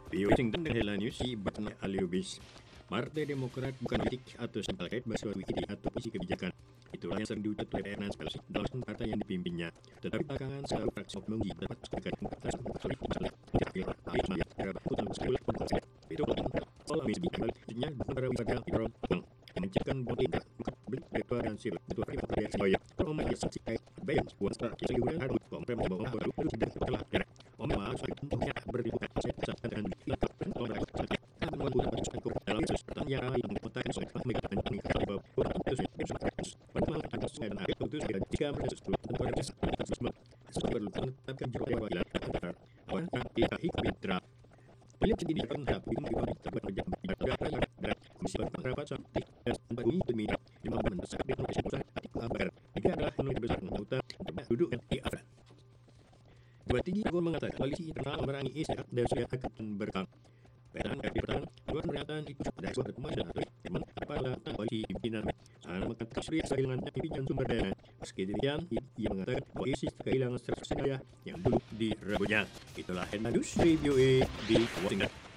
Di Washington dan Helena si Batna Aliubis. Partai Demokrat bukan politik atau terkait bahasa wikidi atau posisi kebijakan. Itulah yang sering diucap oleh Nancy Pelosi dalam partai yang dipimpinnya. Tetapi belakangan selalu fraksi menguji dapat sebagai atas sorry misalnya tidak ayat era hutan sekolah pengkonsep itu kalau habis bikinnya beberapa wisata yang menciptakan politik publik deklarasi itu pribadi saya kalau mau saksi kayak bayan buat setelah kita liburan harus kompres bahwa baru tidak telah ya om maaf saya tentunya beribu saya dan dilakukan oleh saya akan melakukan sesuatu dalam pertanyaan yang dikatakan oleh mereka dan mengingatkan bahwa itu pada atas dan akhir itu dan jika mereka sesuatu tentang rasisme sesuatu perlu menetapkan jawab antara awan pihak mitra. Banyak jadi penghap itu menjadi terbuat kerja negara yang berat komisi penerapan sampai dan tempat ini demi lima mendesak di Indonesia pusat artikel agar negara menurut besar utang untuk duduk dan Afrika. Dua tinggi Gol mengatakan koalisi internal memerangi Israel dan Syria akan berkembang. Perang dari perang luar pernyataan itu dari suatu kemajuan atau teman kepala koalisi pimpinan sana mengatakan Syria kehilangan pimpinan sumber daya. Meski demikian, ia mengatakan bahwa ISIS kehilangan 100% daya yang dulu direbutnya. Itulah News Review di Washington.